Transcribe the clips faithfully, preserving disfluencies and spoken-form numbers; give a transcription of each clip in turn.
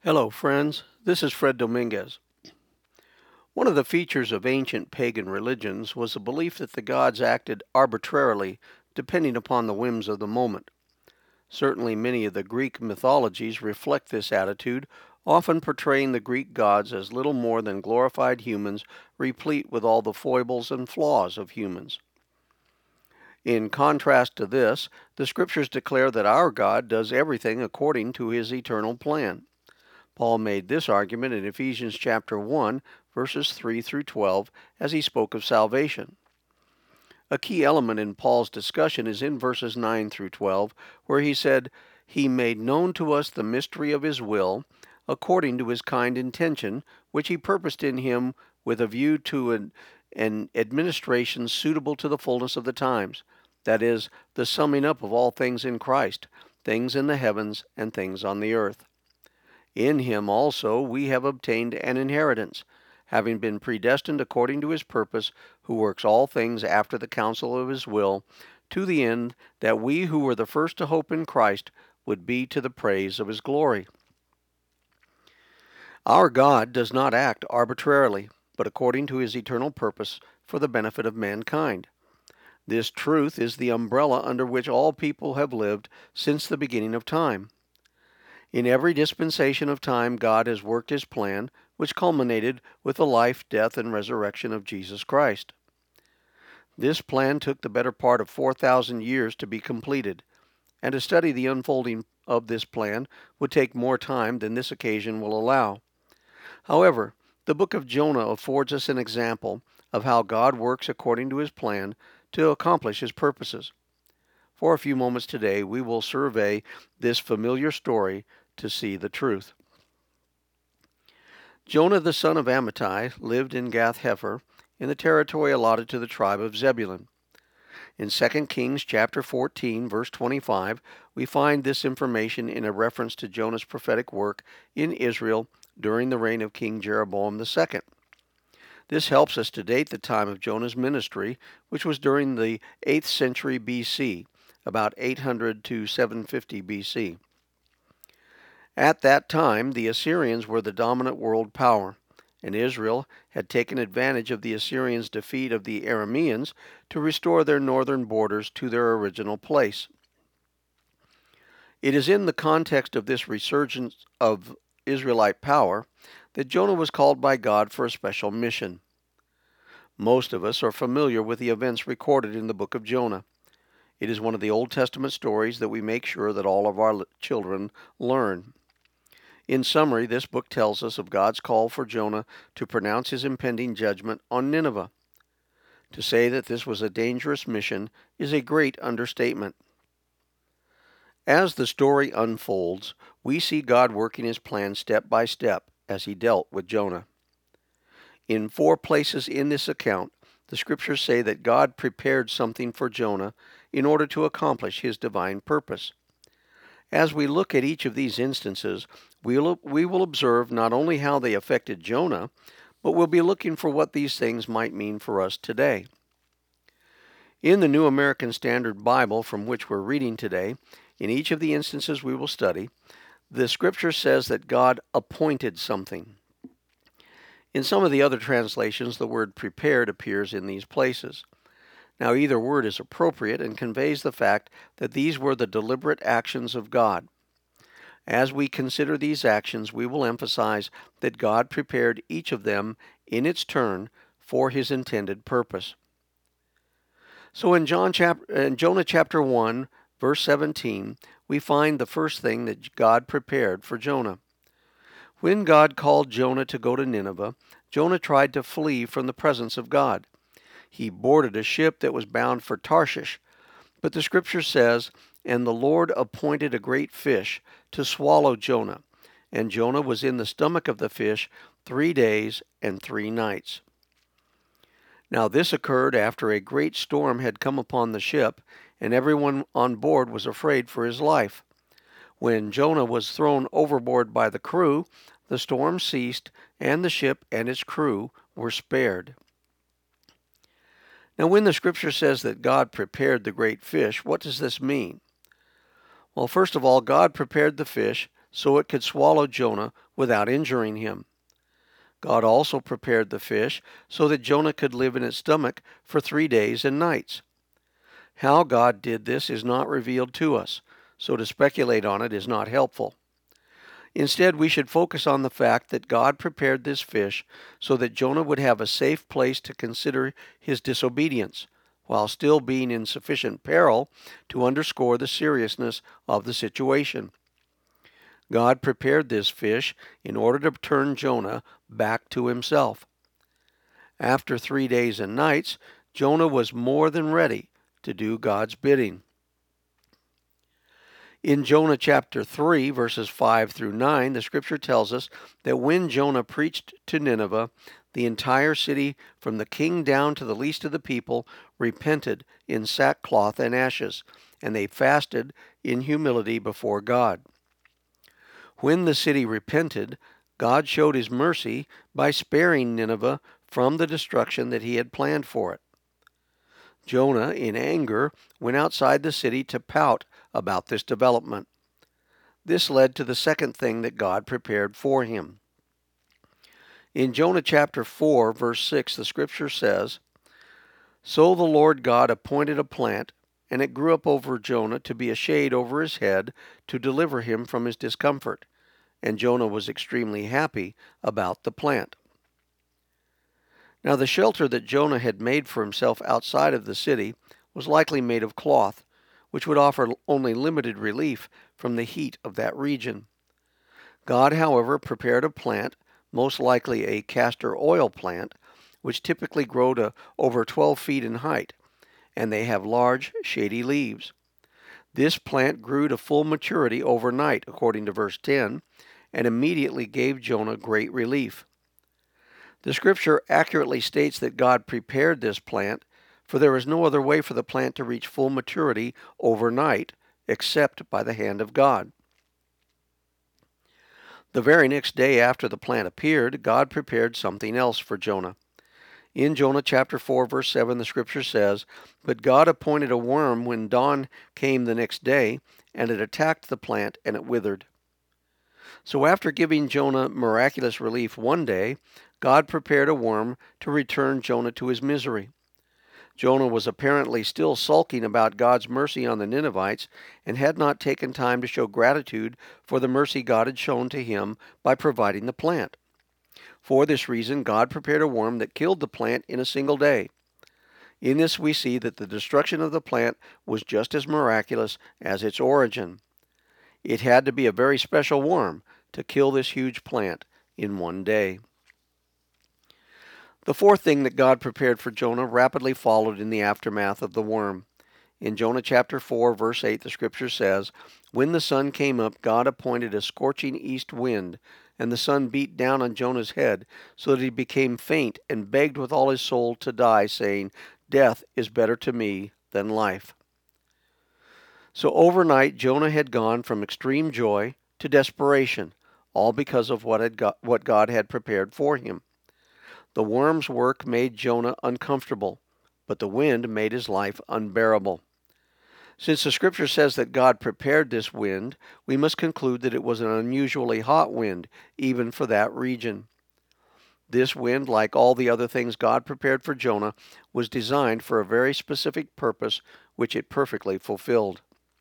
Hello, friends. This is Fred Dominguez. One of the features of ancient pagan religions was the belief that the gods acted arbitrarily, depending upon the whims of the moment. Certainly, many of the Greek mythologies reflect this attitude, often portraying the Greek gods as little more than glorified humans, replete with all the foibles and flaws of humans. In contrast to this, the scriptures declare that our God does everything according to his eternal plan. Paul made this argument in Ephesians chapter one, verses three through twelve, as he spoke of salvation. A key element in Paul's discussion is in verses nine through twelve, where he said, "He made known to us the mystery of his will, according to his kind intention, which he purposed in him with a view to an, an administration suitable to the fullness of the times, that is, the summing up of all things in Christ, things in the heavens and things on the earth. In him also we have obtained an inheritance, having been predestined according to his purpose, who works all things after the counsel of his will, to the end that we who were the first to hope in Christ would be to the praise of his glory." Our God does not act arbitrarily, but according to his eternal purpose for the benefit of mankind. This truth is the umbrella under which all people have lived since the beginning of time. In every dispensation of time, God has worked his plan, which culminated with the life, death, and resurrection of Jesus Christ. This plan took the better part of four thousand years to be completed, and to study the unfolding of this plan would take more time than this occasion will allow. However, the book of Jonah affords us an example of how God works according to his plan to accomplish his purposes. For a few moments today, we will survey this familiar story to see the truth. Jonah the son of Amittai lived in Gath-Hepher, in the territory allotted to the tribe of Zebulun. In Second Kings chapter fourteen, verse twenty-five, we find this information in a reference to Jonah's prophetic work in Israel during the reign of King Jeroboam the second. This helps us to date the time of Jonah's ministry, which was during the eighth century B C, about eight hundred to seven fifty B C. At that time, the Assyrians were the dominant world power, and Israel had taken advantage of the Assyrians' defeat of the Arameans to restore their northern borders to their original place. It is in the context of this resurgence of Israelite power that Jonah was called by God for a special mission. Most of us are familiar with the events recorded in the book of Jonah. It is one of the Old Testament stories that we make sure that all of our children learn. In summary, this book tells us of God's call for Jonah to pronounce his impending judgment on Nineveh. To say that this was a dangerous mission is a great understatement. As the story unfolds, we see God working his plan step by step as he dealt with Jonah. In four places in this account, the scriptures say that God prepared something for Jonah in order to accomplish his divine purpose. As we look at each of these instances, we'll, we will observe not only how they affected Jonah, but we'll be looking for what these things might mean for us today. In the New American Standard Bible from which we're reading today, in each of the instances we will study, the scripture says that God appointed something. In some of the other translations, the word prepared appears in these places. Now, either word is appropriate and conveys the fact that these were the deliberate actions of God. As we consider these actions, we will emphasize that God prepared each of them in its turn for his intended purpose. So in, John chap- in Jonah chapter one, verse seventeen, we find the first thing that God prepared for Jonah. When God called Jonah to go to Nineveh, Jonah tried to flee from the presence of God. He boarded a ship that was bound for Tarshish, but the scripture says, "And the Lord appointed a great fish to swallow Jonah, and Jonah was in the stomach of the fish three days and three nights." Now this occurred after a great storm had come upon the ship, and everyone on board was afraid for his life. When Jonah was thrown overboard by the crew, the storm ceased, and the ship and its crew were spared. Now, when the scripture says that God prepared the great fish, what does this mean? Well, first of all, God prepared the fish so it could swallow Jonah without injuring him. God also prepared the fish so that Jonah could live in its stomach for three days and nights. How God did this is not revealed to us, so to speculate on it is not helpful. Instead, we should focus on the fact that God prepared this fish so that Jonah would have a safe place to consider his disobedience, while still being in sufficient peril to underscore the seriousness of the situation. God prepared this fish in order to turn Jonah back to himself. After three days and nights, Jonah was more than ready to do God's bidding. In Jonah chapter three, verses five through nine, the scripture tells us that when Jonah preached to Nineveh, the entire city, from the king down to the least of the people, repented in sackcloth and ashes, and they fasted in humility before God. When the city repented, God showed his mercy by sparing Nineveh from the destruction that he had planned for it. Jonah, in anger, went outside the city to pout about this development. This led to the second thing that God prepared for him. In Jonah chapter four, verse six, the scripture says, "So the Lord God appointed a plant, and it grew up over Jonah to be a shade over his head to deliver him from his discomfort. And Jonah was extremely happy about the plant." Now the shelter that Jonah had made for himself outside of the city was likely made of cloth, which would offer only limited relief from the heat of that region. God, however, prepared a plant, most likely a castor oil plant, which typically grow to over twelve feet in height, and they have large, shady leaves. This plant grew to full maturity overnight, according to verse ten, and immediately gave Jonah great relief. The scripture accurately states that God prepared this plant, for there is no other way for the plant to reach full maturity overnight except by the hand of God. The very next day after the plant appeared, God prepared something else for Jonah. In Jonah chapter four, verse seven, the scripture says, "But God appointed a worm when dawn came the next day, and it attacked the plant, and it withered." So after giving Jonah miraculous relief one day, God prepared a worm to return Jonah to his misery. Jonah was apparently still sulking about God's mercy on the Ninevites and had not taken time to show gratitude for the mercy God had shown to him by providing the plant. For this reason, God prepared a worm that killed the plant in a single day. In this we see that the destruction of the plant was just as miraculous as its origin. It had to be a very special worm to kill this huge plant in one day. The fourth thing that God prepared for Jonah rapidly followed in the aftermath of the worm. In Jonah chapter four, verse eight, the scripture says, "When the sun came up, God appointed a scorching east wind, and the sun beat down on Jonah's head, so that he became faint and begged with all his soul to die, saying, 'Death is better to me than life.'" So overnight, Jonah had gone from extreme joy to desperation, all because of what, had got, what God had prepared for him. The worm's work made Jonah uncomfortable, but the wind made his life unbearable. Since the scripture says that God prepared this wind, we must conclude that it was an unusually hot wind, even for that region. This wind, like all the other things God prepared for Jonah, was designed for a very specific purpose, which it perfectly fulfilled.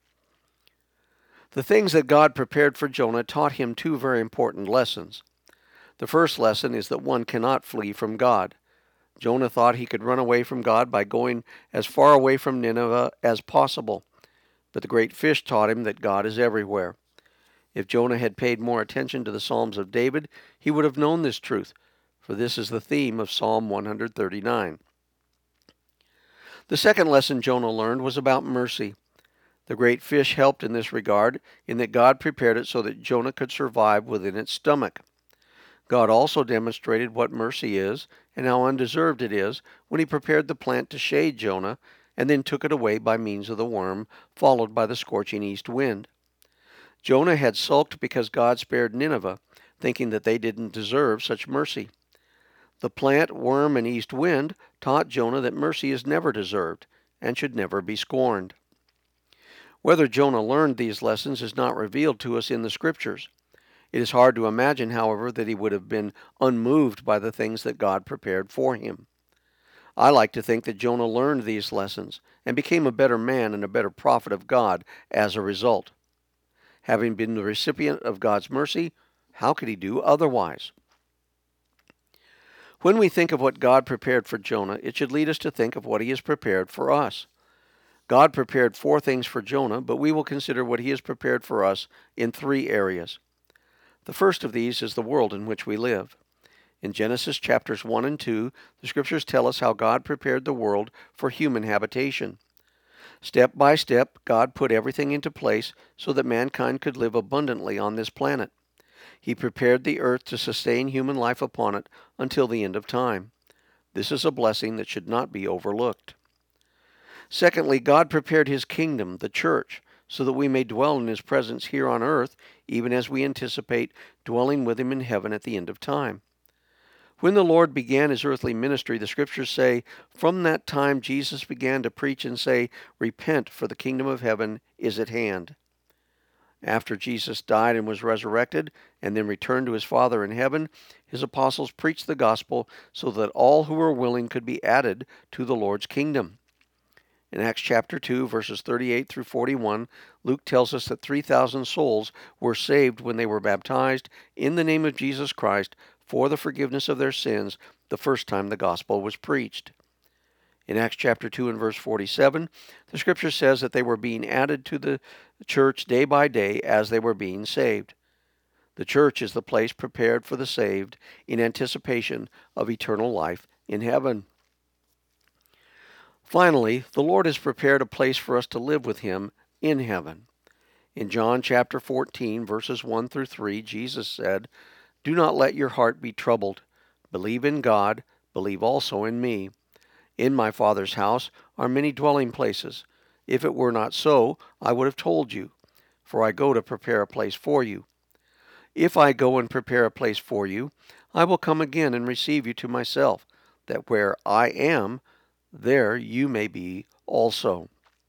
The things that God prepared for Jonah taught him two very important lessons. The first lesson is that one cannot flee from God. Jonah thought he could run away from God by going as far away from Nineveh as possible, but the great fish taught him that God is everywhere. If Jonah had paid more attention to the Psalms of David, he would have known this truth, for this is the theme of Psalm one thirty-nine. The second lesson Jonah learned was about mercy. The great fish helped in this regard, in that God prepared it so that Jonah could survive within its stomach. God also demonstrated what mercy is and how undeserved it is when he prepared the plant to shade Jonah and then took it away by means of the worm, followed by the scorching east wind. Jonah had sulked because God spared Nineveh, thinking that they didn't deserve such mercy. The plant, worm, and east wind taught Jonah that mercy is never deserved and should never be scorned. Whether Jonah learned these lessons is not revealed to us in the Scriptures. It is hard to imagine, however, that he would have been unmoved by the things that God prepared for him. I like to think that Jonah learned these lessons and became a better man and a better prophet of God as a result. Having been the recipient of God's mercy, how could he do otherwise? When we think of what God prepared for Jonah, it should lead us to think of what he has prepared for us. God prepared four things for Jonah, but we will consider what he has prepared for us in three areas. The first of these is the world in which we live. In Genesis chapters one and two, the scriptures tell us how God prepared the world for human habitation. Step by step, God put everything into place so that mankind could live abundantly on this planet. He prepared the earth to sustain human life upon it until the end of time. This is a blessing that should not be overlooked. Secondly, God prepared his kingdom, the church, so that we may dwell in his presence here on earth, even as we anticipate dwelling with him in heaven at the end of time. When the Lord began his earthly ministry, the scriptures say, from that time Jesus began to preach and say, repent, for the kingdom of heaven is at hand. After Jesus died and was resurrected, and then returned to his Father in heaven, his apostles preached the gospel so that all who were willing could be added to the Lord's kingdom. In Acts chapter two, verses thirty-eight through forty-one, Luke tells us that three thousand souls were saved when they were baptized in the name of Jesus Christ for the forgiveness of their sins the first time the gospel was preached. In Acts chapter two and verse forty-seven, the scripture says that they were being added to the church day by day as they were being saved. The church is the place prepared for the saved in anticipation of eternal life in heaven. Finally, the Lord has prepared a place for us to live with him in heaven. In John chapter fourteen, verses one through three, Jesus said, do not let your heart be troubled. Believe in God, believe also in me. In my Father's house are many dwelling places. If it were not so, I would have told you, for I go to prepare a place for you. If I go and prepare a place for you, I will come again and receive you to myself, that where I am, there you may be also.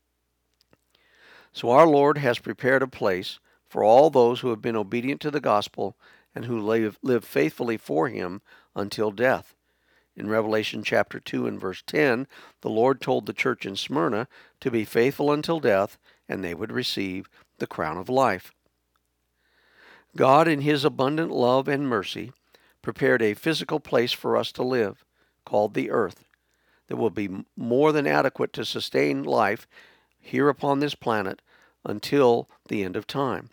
So our Lord has prepared a place for all those who have been obedient to the gospel and who live, live faithfully for him until death. In Revelation chapter two and verse ten, the Lord told the church in Smyrna to be faithful until death, and they would receive the crown of life. God, in his abundant love and mercy, prepared a physical place for us to live, called the earth, that will be more than adequate to sustain life here upon this planet until the end of time.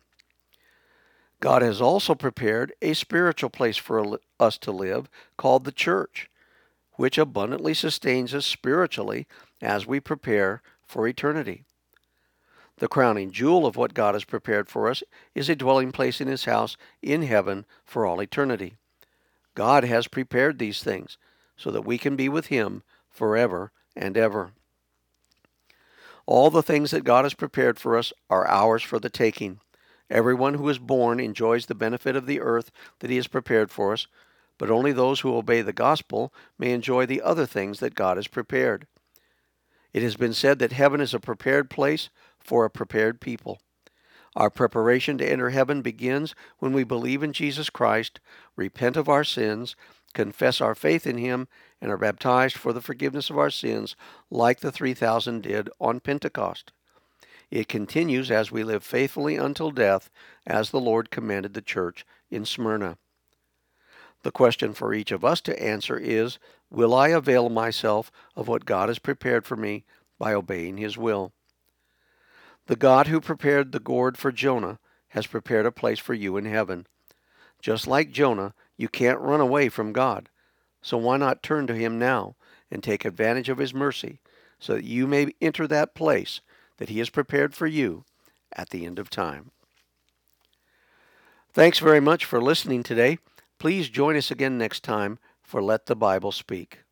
God has also prepared a spiritual place for us to live called the church, which abundantly sustains us spiritually as we prepare for eternity. The crowning jewel of what God has prepared for us is a dwelling place in his house in heaven for all eternity. God has prepared these things so that we can be with him forever and ever. All the things that God has prepared for us are ours for the taking. Everyone who is born enjoys the benefit of the earth that he has prepared for us, but only those who obey the gospel may enjoy the other things that God has prepared. It has been said that heaven is a prepared place for a prepared people. Our preparation to enter heaven begins when we believe in Jesus Christ, repent of our sins, confess our faith in him, and are baptized for the forgiveness of our sins like the three thousand did on Pentecost. It continues as we live faithfully until death, as the Lord commanded the church in Smyrna. The question for each of us to answer is, will I avail myself of what God has prepared for me by obeying his will? The God who prepared the gourd for Jonah has prepared a place for you in heaven. Just like Jonah, you can't run away from God. So why not turn to him now and take advantage of his mercy so that you may enter that place that he has prepared for you at the end of time. Thanks very much for listening today. Please join us again next time for Let the Bible Speak.